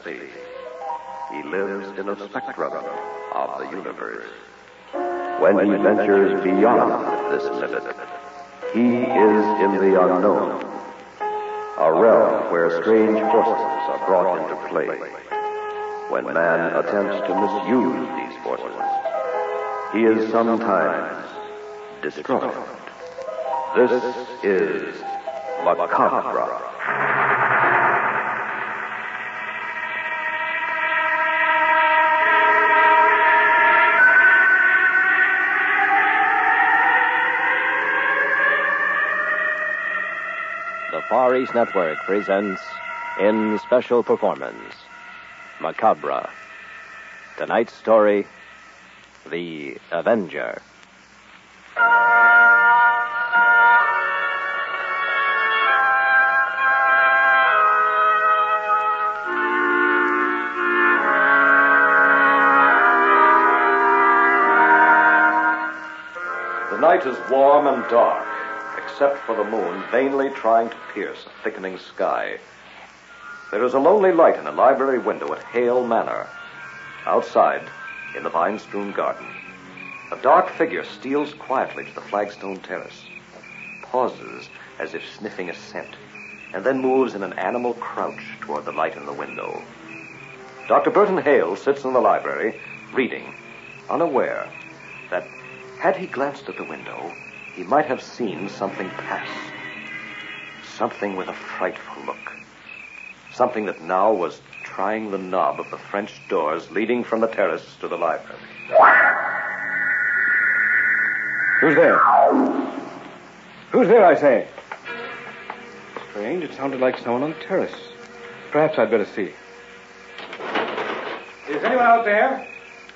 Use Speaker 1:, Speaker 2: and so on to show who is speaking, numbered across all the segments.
Speaker 1: space. He lives in the spectrum of the universe. When he ventures beyond this limit, he is in the unknown, a realm where strange forces are brought into play. When man attempts to misuse these forces, he is sometimes destroyed. This is Macabre.
Speaker 2: The Far East Network presents, in special performance, Macabre. Tonight's story, The Avenger.
Speaker 1: The night is warm and dark, except for the moon vainly trying to pierce a thickening sky. There is a lonely light in a library window at Hale Manor. Outside, in the vine-strewn garden, a dark figure steals quietly to the flagstone terrace, pauses as if sniffing a scent, and then moves in an animal crouch toward the light in the window. Dr. Burton Hale sits in the library, reading, unaware that, had he glanced at the window, he might have seen something pass. Something with a frightful look. Something that now was trying the knob of the French doors leading from the terrace to the library.
Speaker 3: Who's there? Who's there, I say? Strange, it sounded like someone on the terrace. Perhaps I'd better see. Is anyone out there?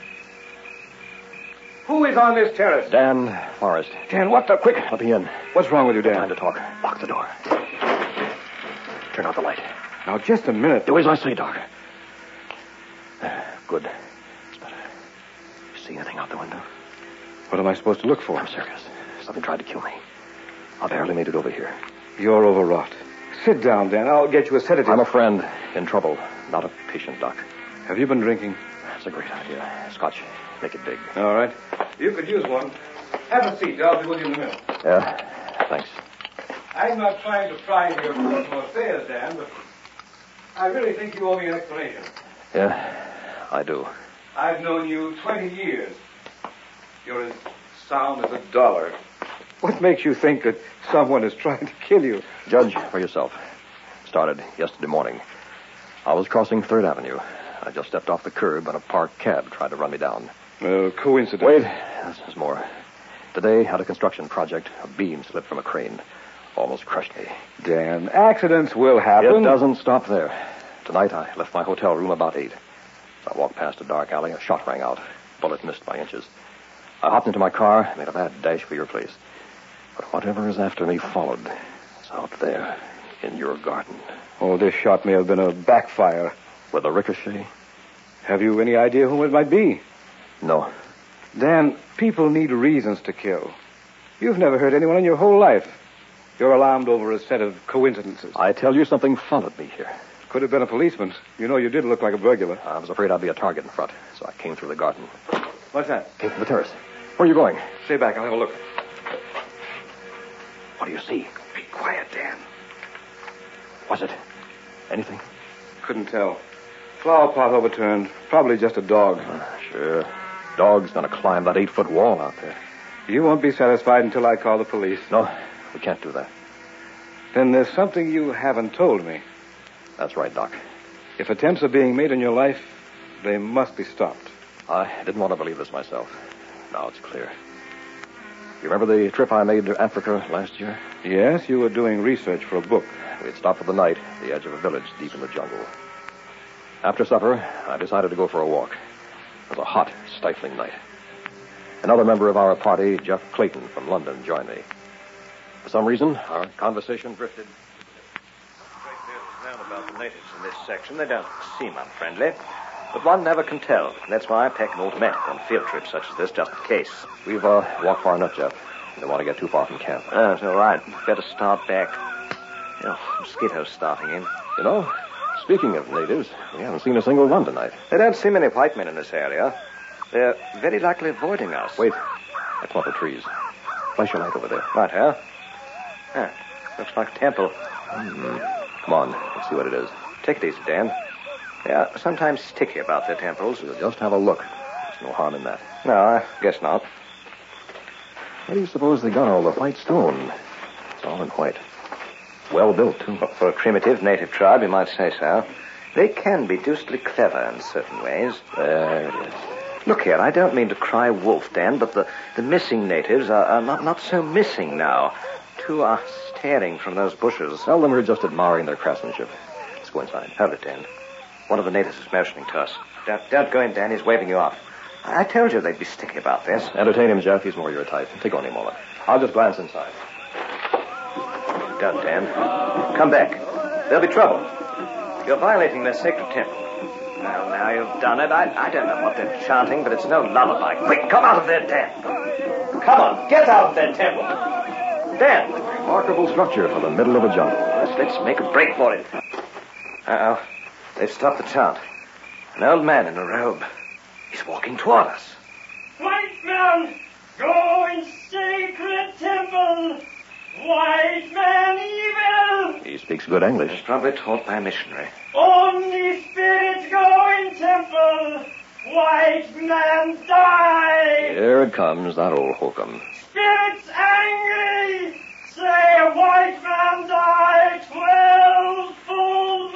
Speaker 3: Who is on this terrace?
Speaker 2: Dan Forrest.
Speaker 3: Dan, what the... Quick!
Speaker 2: Let me in.
Speaker 3: What's wrong with you, Dan?
Speaker 2: Time to talk. Lock the door. Turn out the light.
Speaker 3: Now, just a minute.
Speaker 2: Do as I say, Doc. Good. It's better. You see anything out the window?
Speaker 3: What am I supposed to look for?
Speaker 2: I'm serious. Something tried to kill me. I barely made it over here.
Speaker 3: You're overwrought. Sit down, Dan. I'll get you a sedative.
Speaker 2: I'm a friend in trouble, not a patient, Doc.
Speaker 3: Have you been drinking?
Speaker 2: That's a great idea. Scotch. Make it big.
Speaker 3: All right. You could use one. Have a seat. I'll be with you in a minute.
Speaker 2: Yeah, thanks.
Speaker 3: I'm not trying to pry into your personal affairs, Dan, but I really think you owe me an explanation.
Speaker 2: Yeah, I do.
Speaker 3: I've known you 20 years. You're as sound as a dollar. What makes you think that someone is trying to kill you?
Speaker 2: Judge for yourself. Started yesterday morning. I was crossing 3rd Avenue. I just stepped off the curb and a parked cab tried to run me down.
Speaker 3: Coincidence.
Speaker 2: Wait, there's more. Today, at a construction project, a beam slipped from a crane. Almost crushed me.
Speaker 3: Dan, accidents will happen.
Speaker 2: It doesn't stop there. Tonight, I left my hotel room about 8. As I walked past a dark alley, a shot rang out. Bullet missed by inches. I hopped into my car, made a mad dash for your place. But whatever is after me followed. It's out there, in your garden.
Speaker 3: Oh, this shot may have been a backfire.
Speaker 2: With a ricochet?
Speaker 3: Have you any idea whom it might be?
Speaker 2: No.
Speaker 3: Dan, people need reasons to kill. You've never hurt anyone in your whole life. You're alarmed over a set of coincidences.
Speaker 2: I tell you, something followed me here.
Speaker 3: Could have been a policeman. You know, you did look like a burglar.
Speaker 2: I was afraid I'd be a target in front, so I came through the garden.
Speaker 3: What's that?
Speaker 2: Came from the terrace. Where are you going?
Speaker 3: Stay back. I'll have a look.
Speaker 2: What do you see?
Speaker 3: Be quiet, Dan.
Speaker 2: Was it anything?
Speaker 3: Couldn't tell. Flower pot overturned. Probably just a dog.
Speaker 2: Sure. Dog's gonna climb that 8-foot wall out there.
Speaker 3: You won't be satisfied until I call the police.
Speaker 2: No, we can't do that.
Speaker 3: Then there's something you haven't told me.
Speaker 2: That's right, Doc.
Speaker 3: If attempts are being made in your life, they must be stopped.
Speaker 2: I didn't want to believe this myself. Now it's clear. You remember the trip I made to Africa last year?
Speaker 3: Yes, you were doing research for a book.
Speaker 2: We'd stopped for the night at the edge of a village deep in the jungle. After supper, I decided to go for a walk. It was a hot, stifling night. Another member of our party, Jeff Clayton from London, joined me. For some reason, our conversation drifted.
Speaker 4: A great deal is known about the natives in this section. They don't seem unfriendly. But one never can tell. That's why I pack an automatic on field trips such as this, just in case.
Speaker 2: We've walked far enough, Jeff. We don't want to get too far from camp.
Speaker 4: Oh, it's all right. Better start back. Mosquitoes starting in.
Speaker 2: You know, Speaking of natives, we haven't seen a single one tonight.
Speaker 4: There don't seem any white men in this area. They're very likely avoiding us.
Speaker 2: Wait. That clump of trees. Flash your light over there.
Speaker 4: Right, huh? Yeah, looks like a temple.
Speaker 2: Come on. Let's see what it is.
Speaker 4: Take it easy, Dan. They are sometimes sticky about their temples.
Speaker 2: We'll just have a look. There's no harm in that.
Speaker 4: No, I guess not.
Speaker 2: Where do you suppose they got all the white stone? It's all in white. Well built, too.
Speaker 4: Well, for a primitive native tribe, you might say so. They can be deucedly clever in certain ways.
Speaker 2: There it is.
Speaker 4: Look here, I don't mean to cry wolf, Dan, but the missing natives are not so missing now. Two are staring from those bushes.
Speaker 2: Tell them we're just admiring their craftsmanship. Let's go inside.
Speaker 4: Hold it, Dan. One of the natives is motioning to us. Don't go in, Dan. He's waving you off. I told you they'd be sticky about this.
Speaker 2: Entertain him, Jeff. He's more your type. Take only a moment. I'll just glance inside.
Speaker 4: Don't, Dan. Come back. There'll be trouble. You're violating their sacred temple. Well, now you've done it. I don't know what they're chanting, but it's no lullaby. Quick, come out of there, Dan. Come on, get out of their temple. Dan.
Speaker 2: Remarkable structure for the middle of a jungle.
Speaker 4: Let's make a break for it. Uh-oh. They've stopped the chant. An old man in a robe. He's walking toward us.
Speaker 5: White man, go in sacred temple. White man evil.
Speaker 2: He speaks good English.
Speaker 4: He's probably taught by a missionary.
Speaker 5: Only spirits go in temple. White man die.
Speaker 2: Here it comes, that old hokum.
Speaker 5: Spirits angry. Say white man die 12 full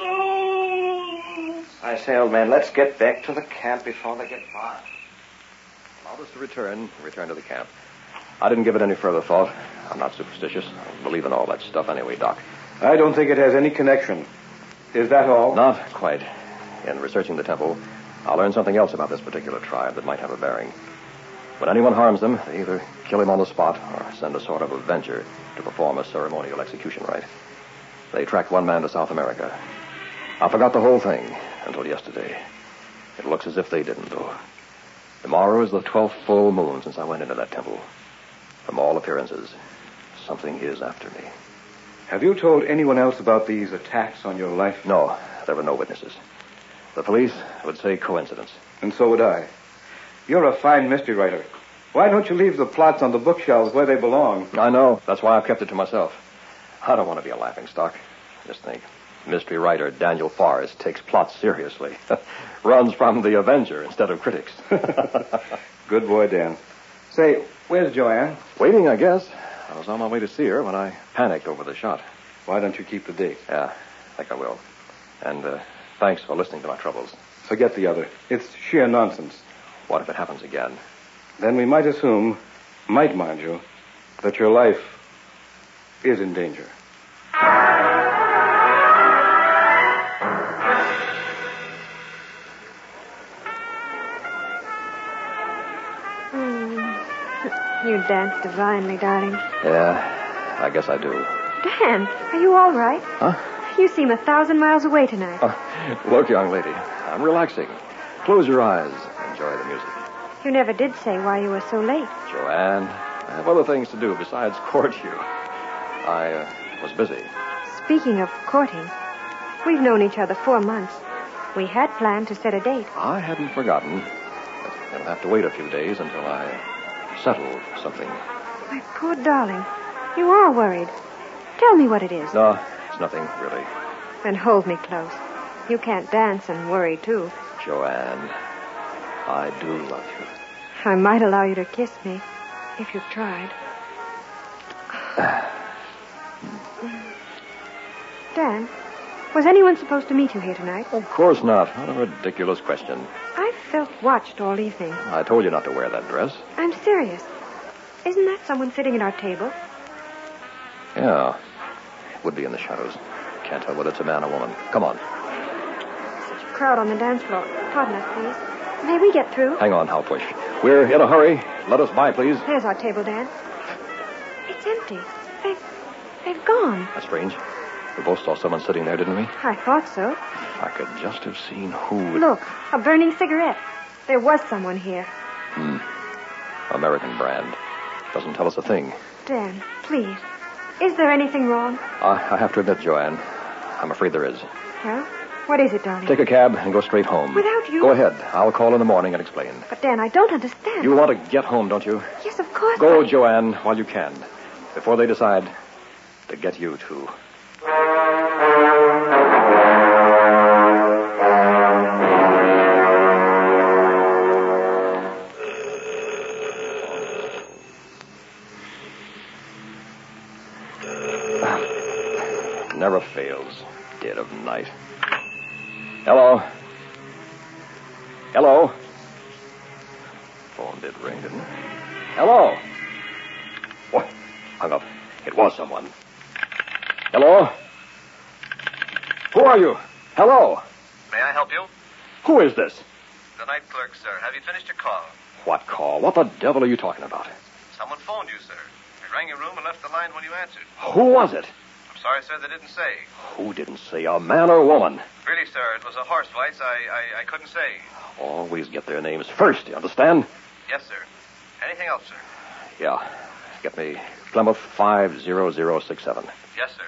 Speaker 5: moons.
Speaker 4: I say, old man, let's get back to the camp before they get by.
Speaker 2: Allow us to return to the camp. I didn't give it any further thought. I'm not superstitious. I believe in all that stuff anyway, Doc.
Speaker 3: I don't think it has any connection. Is that all?
Speaker 2: Not quite. In researching the temple, I'll learn something else about this particular tribe that might have a bearing. When anyone harms them, they either kill him on the spot or send a sort of avenger to perform a ceremonial execution rite. They tracked one man to South America. I forgot the whole thing until yesterday. It looks as if they didn't, though. Tomorrow is the 12th full moon since I went into that temple. From all appearances, something is after me.
Speaker 3: Have you told anyone else about these attacks on your life?
Speaker 2: No, there were no witnesses. The police would say coincidence.
Speaker 3: And so would I. You're a fine mystery writer. Why don't you leave the plots on the bookshelves where they belong?
Speaker 2: I know. That's why I've kept it to myself. I don't want to be a laughingstock. Just think. Mystery writer Daniel Forrest takes plots seriously. Runs from the Avenger instead of critics.
Speaker 3: Good boy, Dan. Say, where's Joanne?
Speaker 2: Waiting, I guess. I was on my way to see her when I panicked over the shot.
Speaker 3: Why don't you keep the date?
Speaker 2: Yeah, I think I will. And thanks for listening to my troubles.
Speaker 3: Forget the other. It's sheer nonsense.
Speaker 2: What if it happens again?
Speaker 3: Then we might assume, might mind you, that your life is in danger.
Speaker 6: You dance divinely, darling.
Speaker 2: Yeah, I guess I do.
Speaker 6: Dan, are you all right?
Speaker 2: Huh?
Speaker 6: You seem 1,000 miles away tonight.
Speaker 2: Look, young lady, I'm relaxing. Close your eyes. Enjoy the music.
Speaker 6: You never did say why you were so late.
Speaker 2: Joanne, I have other things to do besides court you. I was busy.
Speaker 6: Speaking of courting, we've known each other 4 months. We had planned to set a date.
Speaker 2: I hadn't forgotten. But you'll have to wait a few days until I settle something.
Speaker 6: My poor darling, you are worried. Tell me what it is.
Speaker 2: No, it's nothing, really.
Speaker 6: Then hold me close. You can't dance and worry, too.
Speaker 2: Joanne, I do love you.
Speaker 6: I might allow you to kiss me, if you tried. Dan, was anyone supposed to meet you here tonight?
Speaker 2: Of course not. What a ridiculous question.
Speaker 6: I felt watched all evening.
Speaker 2: I told you not to wear that dress.
Speaker 6: I'm serious. Isn't that someone sitting at our table?
Speaker 2: Yeah. It would be in the shadows. Can't tell whether it's a man or woman. Come on.
Speaker 6: Such a crowd on the dance floor. Pardon us, please. May we get through?
Speaker 2: Hang on, I'll push. We're in a hurry. Let us by, please.
Speaker 6: There's our table, Dan. It's empty. They've gone.
Speaker 2: That's strange. We both saw someone sitting there, didn't we?
Speaker 6: I thought so.
Speaker 2: If I could just have seen who...
Speaker 6: Look, a burning cigarette. There was someone here.
Speaker 2: American brand. Doesn't tell us a thing.
Speaker 6: Dan, please. Is there anything wrong?
Speaker 2: I have to admit, Joanne, I'm afraid there is.
Speaker 6: Well, What is it, darling?
Speaker 2: Take a cab and go straight home.
Speaker 6: Without you?
Speaker 2: Go ahead. I'll call in the morning and explain.
Speaker 6: But, Dan, I don't understand.
Speaker 2: You want to get home, don't you?
Speaker 6: Yes, of course.
Speaker 2: Go,
Speaker 6: but...
Speaker 2: Joanne, while you can. Before they decide to get you, too. Never fails. Dead of night. Hello? Hello? Phone did ring, didn't it? Hello? What? Hung up. It was someone. Hello? Who are you? Hello?
Speaker 7: May I help you?
Speaker 2: Who is this?
Speaker 7: The night clerk, sir. Have you finished your call?
Speaker 2: What call? What the devil are you talking about?
Speaker 7: Someone phoned you, sir. They rang your room and left the line when you answered.
Speaker 2: Who was it?
Speaker 7: I'm sorry, sir, they didn't say.
Speaker 2: Who didn't say? A man or woman?
Speaker 7: Really, sir, it was a horse flight. I couldn't say.
Speaker 2: Always get their names first, you understand?
Speaker 7: Yes, sir. Anything else, sir?
Speaker 2: Yeah. Get me Plymouth 50067.
Speaker 7: Yes, sir.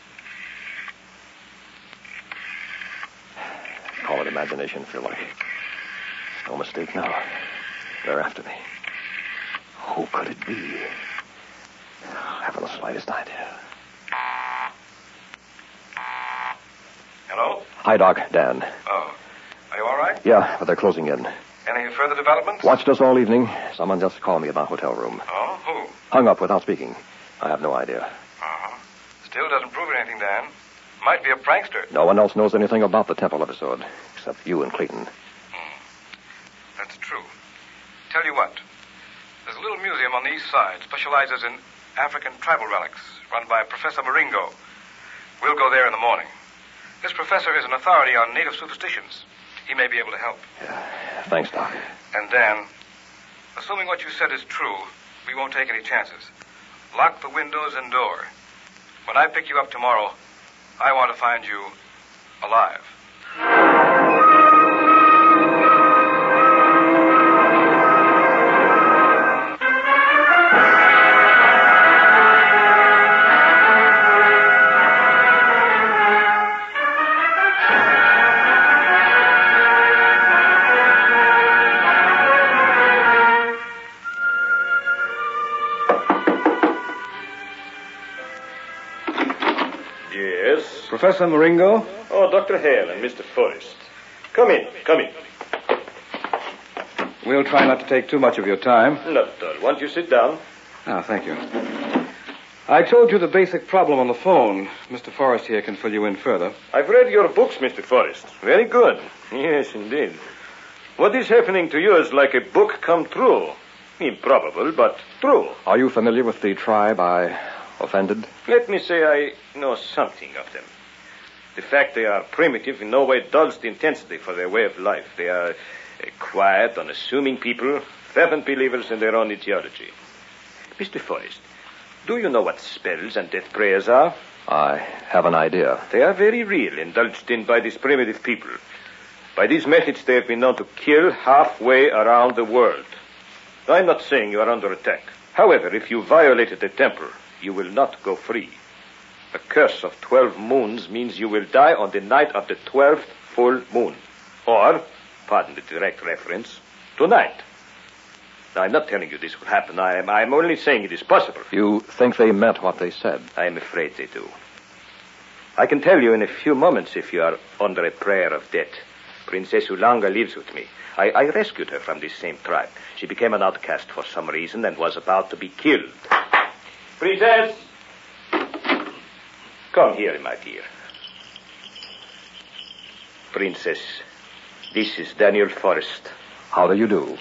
Speaker 2: Call it imagination if you like. No mistake now. They're after me. Who could it be? I haven't the slightest idea.
Speaker 7: Hello?
Speaker 2: Hi, Doc. Dan.
Speaker 7: Oh. Are you all right?
Speaker 2: Yeah, but they're closing in.
Speaker 7: Any further developments?
Speaker 2: Watched us all evening. Someone just called me about hotel room.
Speaker 7: Oh, who?
Speaker 2: Hung up without speaking. I have no idea.
Speaker 7: Uh-huh. Still doesn't prove anything, Dan. Might be a prankster.
Speaker 2: No one else knows anything about the temple episode, except you and Clayton.
Speaker 7: That's true. Tell you what. There's a little museum on the east side, specializes in African tribal relics, run by Professor Maringo. We'll go there in the morning. This professor is an authority on native superstitions. He may be able to help.
Speaker 2: Yeah. Thanks, Doc.
Speaker 7: And Dan, assuming what you said is true, we won't take any chances. Lock the windows and door. When I pick you up tomorrow, I want to find you alive.
Speaker 3: Professor Maringo?
Speaker 1: Oh, Dr. Hale and Mr. Forrest. Come in, come in.
Speaker 3: We'll try not to take too much of your time.
Speaker 1: Not at all. Won't you sit down?
Speaker 3: Ah, thank you. I told you the basic problem on the phone. Mr. Forrest here can fill you in further.
Speaker 1: I've read your books, Mr. Forrest. Very good. Yes, indeed. What is happening to you is like a book come true. Improbable, but true.
Speaker 2: Are you familiar with the tribe I offended?
Speaker 1: Let me say I know something of them. The fact they are primitive in no way dulls the intensity for their way of life. They are quiet, unassuming people, fervent believers in their own ideology. Mr. Forrest, do you know what spells and death prayers are?
Speaker 2: I have an idea.
Speaker 1: They are very real, indulged in by these primitive people. By these methods, they have been known to kill halfway around the world. I'm not saying you are under attack. However, if you violated the temple, you will not go free. The curse of 12 moons means you will die on the night of the 12th full moon. Or, pardon the direct reference, tonight. Now, I'm not telling you this will happen. I'm only saying it is possible.
Speaker 2: You think they meant what they said?
Speaker 1: I am afraid they do. I can tell you in a few moments if you are under a prayer of death. Princess Ulanga lives with me. I rescued her from this same tribe. She became an outcast for some reason and was about to be killed. Princess! Come here, my dear. Princess, this is Daniel Forrest.
Speaker 2: How do you do?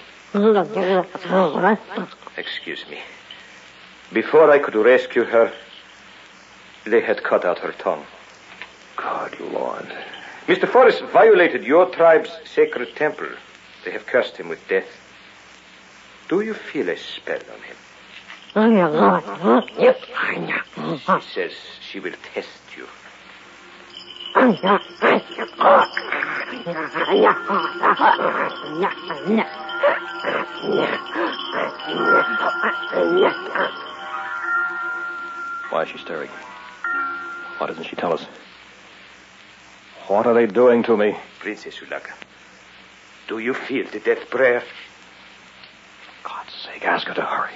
Speaker 1: Excuse me. Before I could rescue her, they had cut out her tongue.
Speaker 2: Good Lord.
Speaker 1: Mr. Forrest violated your tribe's sacred temple. They have cursed him with death. Do you feel a spell on him? She says she will test you.
Speaker 2: Why is she staring? Why doesn't she tell us? What are they doing to me?
Speaker 4: Princess Ulaka, do you feel the death prayer?
Speaker 2: God's sake, ask her to hurry.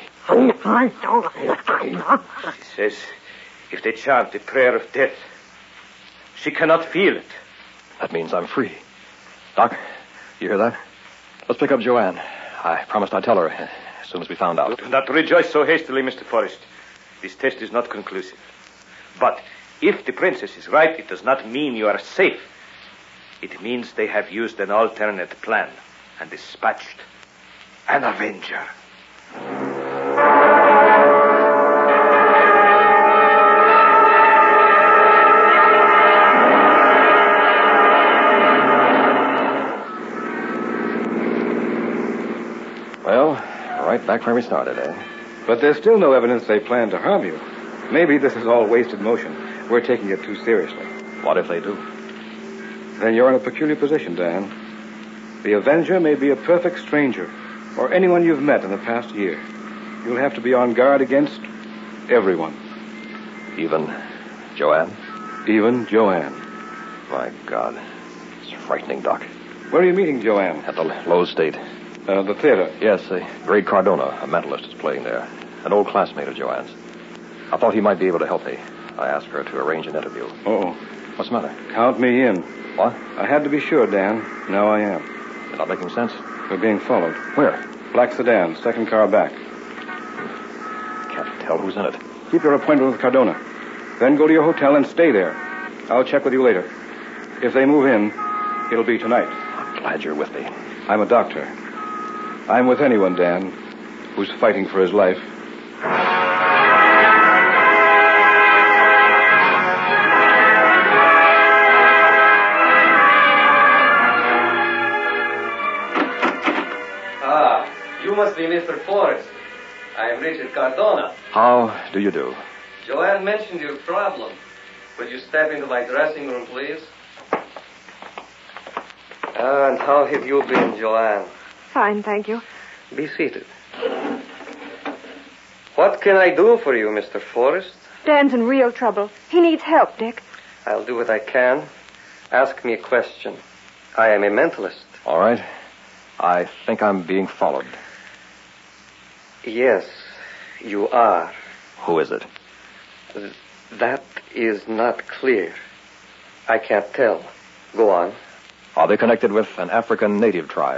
Speaker 4: She says if they chant the prayer of death, she cannot feel it.
Speaker 2: That means I'm free. Doc, you hear that? Let's pick up Joanne. I promised I'd tell her as soon as we found out.
Speaker 4: Do not rejoice so hastily, Mr. Forrest. This test is not conclusive. But if the princess is right, it does not mean you are safe. It means they have used an alternate plan and dispatched an avenger.
Speaker 2: Well, right back where we started, eh?
Speaker 3: But there's still no evidence they plan to harm you. Maybe this is all wasted motion. We're taking it too seriously.
Speaker 2: What if they do?
Speaker 3: Then you're in a peculiar position, Dan. The Avenger may be a perfect stranger, or anyone you've met in the past year. You'll have to be on guard against everyone.
Speaker 2: Even Joanne?
Speaker 3: Even Joanne.
Speaker 2: My God. It's frightening, Doc.
Speaker 3: Where are you meeting Joanne?
Speaker 2: At the Lowe's State.
Speaker 3: The theater.
Speaker 2: Yes, Grade Cardona, a mentalist, is playing there. An old classmate of Joanne's. I thought he might be able to help me. I asked her to arrange an interview.
Speaker 3: Uh-oh.
Speaker 2: What's the matter?
Speaker 3: Count me in.
Speaker 2: What?
Speaker 3: I had to be sure, Dan. Now I am.
Speaker 2: You're not making sense.
Speaker 3: We're being followed.
Speaker 2: Where?
Speaker 3: Black sedan, second car back.
Speaker 2: Can't tell who's in it.
Speaker 3: Keep your appointment with Cardona. Then go to your hotel and stay there. I'll check with you later. If they move in, it'll be tonight.
Speaker 2: I'm glad you're with me.
Speaker 3: I'm a doctor. I'm with anyone, Dan, who's fighting for his life.
Speaker 8: You must be Mr. Forrest. I am Richard Cardona.
Speaker 2: How do you do?
Speaker 8: Joanne mentioned your problem. Would you step into my dressing room, please? And how have you been, Joanne?
Speaker 6: Fine, thank you.
Speaker 8: Be seated. What can I do for you, Mr. Forrest?
Speaker 6: Dan's in real trouble. He needs help, Dick.
Speaker 8: I'll do what I can. Ask me a question. I am a mentalist.
Speaker 2: All right. I think I'm being followed.
Speaker 8: Yes, you are.
Speaker 2: Who is it?
Speaker 8: That is not clear. I can't tell. Go on.
Speaker 2: Are they connected with an African native tribe?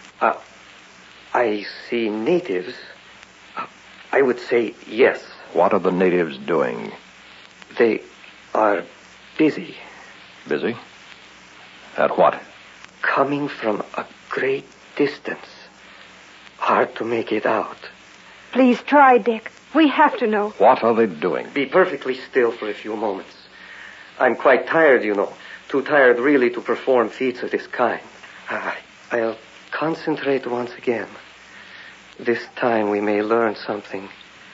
Speaker 8: I see natives. I would say yes.
Speaker 2: What are the natives doing?
Speaker 8: They are busy.
Speaker 2: Busy? At what?
Speaker 8: Coming from a great distance. Hard to make it out.
Speaker 6: Please try, Dick. We have to know.
Speaker 2: What are they doing?
Speaker 8: Be perfectly still for a few moments. I'm quite tired, you know. Too tired really to perform feats of this kind. I'll concentrate once again. This time we may learn something.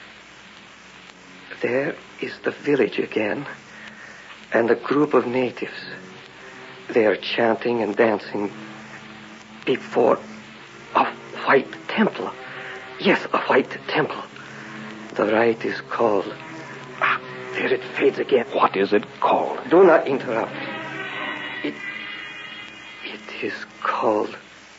Speaker 8: There is the village again, and a group of natives. They are chanting and dancing before a white temple. Yes, a white temple. The rite is called... there it fades again.
Speaker 2: What is it called?
Speaker 8: Do not interrupt. It is called...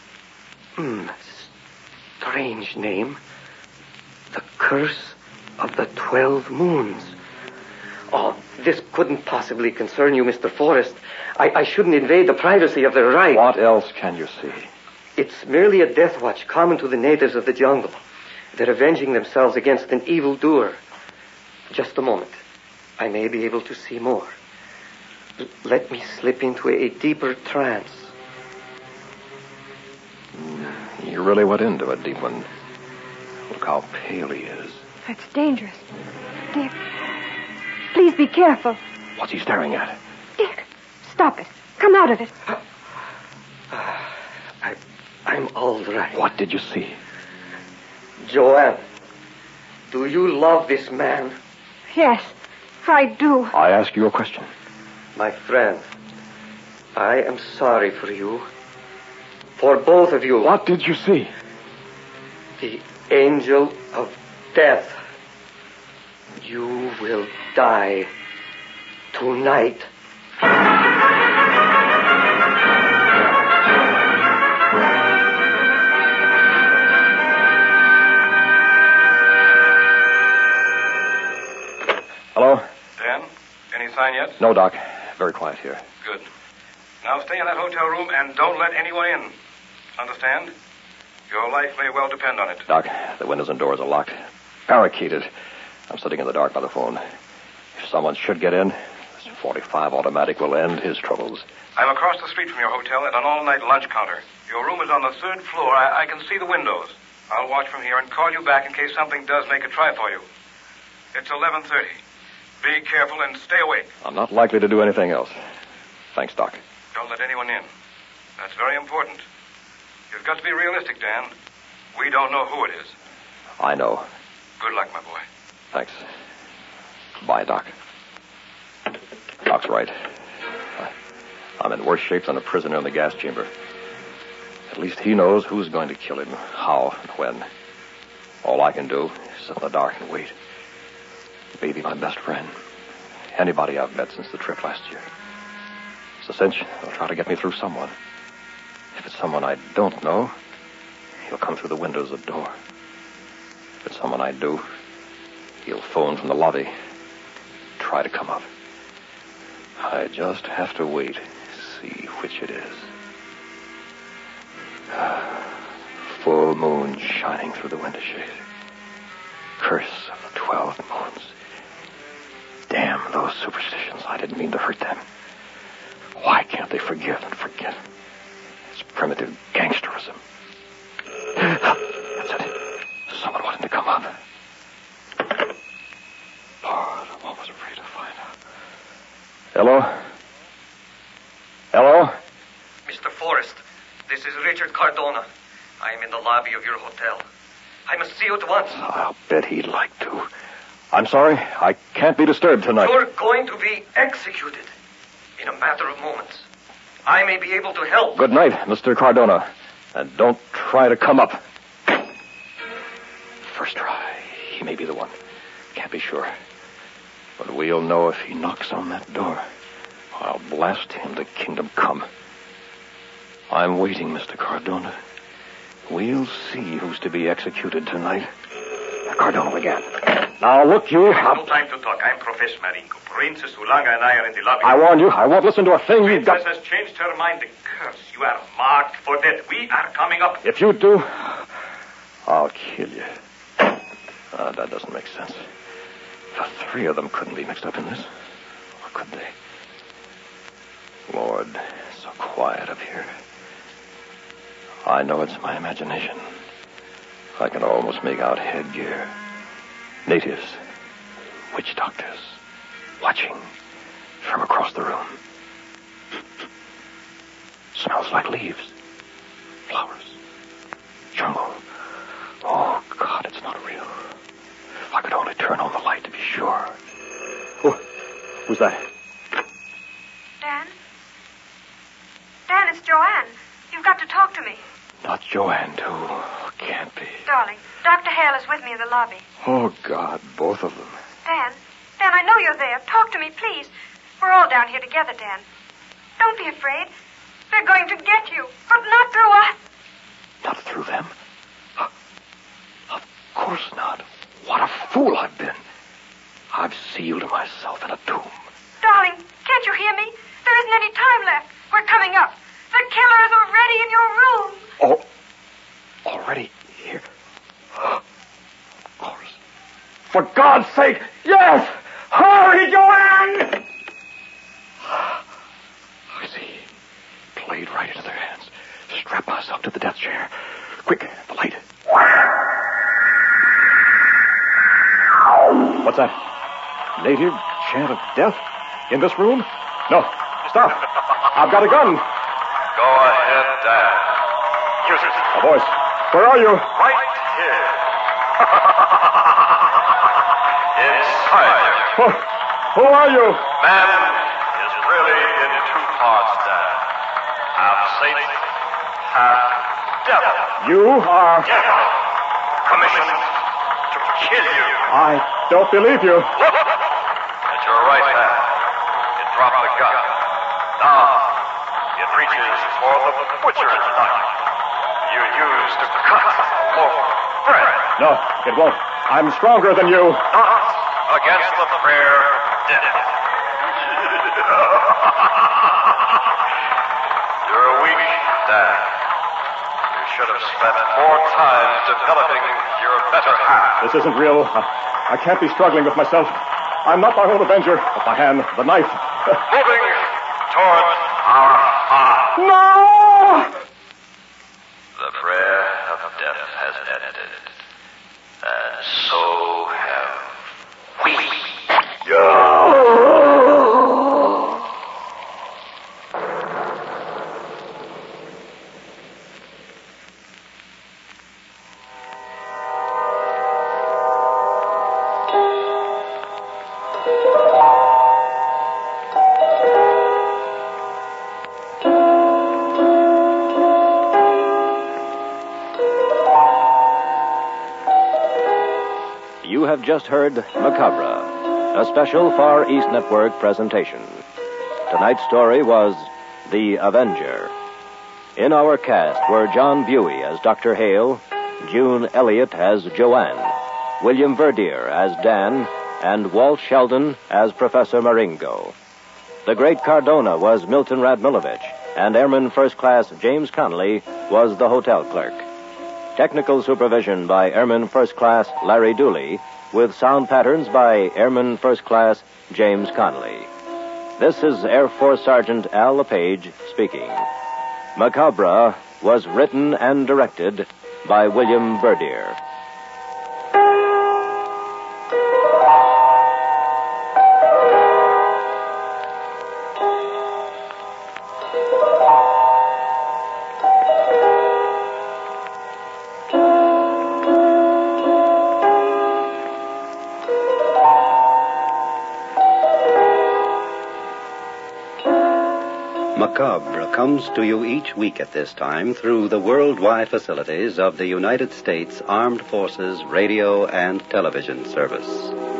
Speaker 8: strange name. The Curse of the 12 Moons. Oh, this couldn't possibly concern you, Mr. Forrest. I shouldn't invade the privacy of the rite.
Speaker 2: What else can you see?
Speaker 8: It's merely a death watch common to the natives of the jungle. They're avenging themselves against an evildoer. Just a moment. I may be able to see more. Let me slip into a deeper trance.
Speaker 2: You really went into a deep one. Look how pale he is.
Speaker 6: That's dangerous. Dick, please be careful.
Speaker 2: What's he staring at?
Speaker 6: Dick, stop it. Come out of it.
Speaker 8: I'm all right.
Speaker 2: What did you see?
Speaker 8: Joanne, do you love this man?
Speaker 6: Yes, I do.
Speaker 2: I ask you a question.
Speaker 8: My friend, I am sorry for you. For both of you.
Speaker 2: What did you see?
Speaker 8: The angel of death. You will die tonight.
Speaker 7: sign yet?
Speaker 2: No, Doc. Very quiet here.
Speaker 7: Good. Now stay in that hotel room and don't let anyone in. Understand? Your life may well depend on it.
Speaker 2: Doc, the windows and doors are locked. Barricaded. I'm sitting in the dark by the phone. If someone should get in, this .45 automatic will end his troubles.
Speaker 7: I'm across the street from your hotel at an all-night lunch counter. Your room is on the 3rd floor. I can see the windows. I'll watch from here and call you back in case something does make a try for you. It's 11:30. Be careful and stay awake.
Speaker 2: I'm not likely to do anything else. Thanks, Doc.
Speaker 7: Don't let anyone in. That's very important. You've got to be realistic, Dan. We don't know who it is.
Speaker 2: I know.
Speaker 7: Good luck, my boy.
Speaker 2: Thanks. Bye, Doc. Doc's right. I'm in worse shape than a prisoner in the gas chamber. At least he knows who's going to kill him, how, and when. All I can do is sit in the dark and wait. Maybe my best friend. Anybody I've met since the trip last year. It's a cinch. They'll try to get me through someone. If it's someone I don't know, he'll come through the windows of the door. If it's someone I do, he'll phone from the lobby. Try to come up. I just have to wait, see which it is. Full moon shining through the window shade. Curse of the 12 moons. Damn those superstitions. I didn't mean to hurt them. Why can't they forgive and forget? It's primitive gangsterism. That's it. Someone wanting to come up. Lord, I'm almost afraid to find out. Hello? Hello?
Speaker 8: Mr. Forrest, this is Richard Cardona. I am in the lobby of your hotel. I must see you at once.
Speaker 2: I'll bet he'd like to. I'm sorry. I can't be disturbed tonight.
Speaker 8: You're going to be executed in a matter of moments. I may be able to help.
Speaker 2: Good night, Mr. Cardona. And don't try to come up. First try. He may be the one. Can't be sure. But we'll know if he knocks on that door. I'll blast him to kingdom come. I'm waiting, Mr. Cardona. We'll see who's to be executed tonight. Cardona again. Now, look, you...
Speaker 7: No time to talk. I'm Professor Maringo. Princess Ulanga and I are in the lobby.
Speaker 2: I warn you, I won't listen to a thing you've got...
Speaker 7: Princess has changed her mind. The curse. You are marked for death. We are coming up.
Speaker 2: If you do, I'll kill you. That doesn't make sense. The three of them couldn't be mixed up in this. Or could they? Lord, it's so quiet up here. I know it's my imagination. I can almost make out headgear. Natives. Witch doctors. Watching from across the room. Smells like leaves. Flowers. Jungle. Oh, God, it's not real. If I could only turn on the light to be sure. Who's that?
Speaker 6: Dan? Dan, it's Joanne. You've got to talk to me.
Speaker 2: Not Joanne, too. Can't be.
Speaker 6: Darling, Dr. Hale is with me in the lobby.
Speaker 2: Oh, God, both of them.
Speaker 6: Dan, I know you're there. Talk to me, please. We're all down here together, Dan. Don't be afraid. They're going to get you, but not through us.
Speaker 2: Not through them? Of course not. What a fool I've been. I've sealed myself in a tomb.
Speaker 6: Darling, can't you hear me? There isn't any time left. We're coming up. The killer is already in your room.
Speaker 2: Oh, already here? Of course. For God's sake, yes! Hurry, Joanne! I see. Played right into their hands. Strap myself to the death chair. Quick, the light. What's that? Native chant of death? In this room? No, stop. I've got a gun.
Speaker 7: Go ahead, Dan. Use it.
Speaker 2: A voice. Where are you?
Speaker 7: Right here. Inside you.
Speaker 2: Who are you?
Speaker 7: Man is really in two parts, Dan. Half Satan, half devil.
Speaker 2: You are...
Speaker 7: Commissioned to kill you.
Speaker 2: I don't believe you.
Speaker 7: At your right hand, it dropped the gun. Now, it reaches for the butcher's knife. You use to cut more bread.
Speaker 2: No, it won't. I'm stronger than you.
Speaker 7: Not against the prayer of death.
Speaker 9: You're a weak dad. You should have spent more time developing your better half.
Speaker 2: This isn't real. I can't be struggling with myself. I'm not my own avenger, but my hand, the knife.
Speaker 9: Moving toward our heart.
Speaker 2: No!
Speaker 9: The prayer of death has ended. And so have we.
Speaker 1: You have just heard Macabre, a special Far East Network presentation. Tonight's story was The Avenger. In our cast were John Buey as Dr. Hale, June Elliott as Joanne, William Verdier as Dan, and Walt Sheldon as Professor Maringo. The great Cardona was Milton Radmilovich, and Airman First Class James Connolly was the hotel clerk. Technical supervision by Airman First Class Larry Dooley, with sound patterns by Airman First Class James Connolly. This is Air Force Sergeant Al LePage speaking. Macabre was written and directed by William Verdier.
Speaker 10: Macabre comes to you each week at this time through the worldwide facilities of the United States Armed Forces Radio and Television Service.